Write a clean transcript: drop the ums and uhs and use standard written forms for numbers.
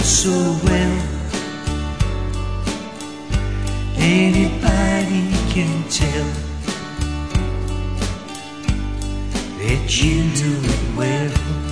so well. Anybody can tell that you do it well.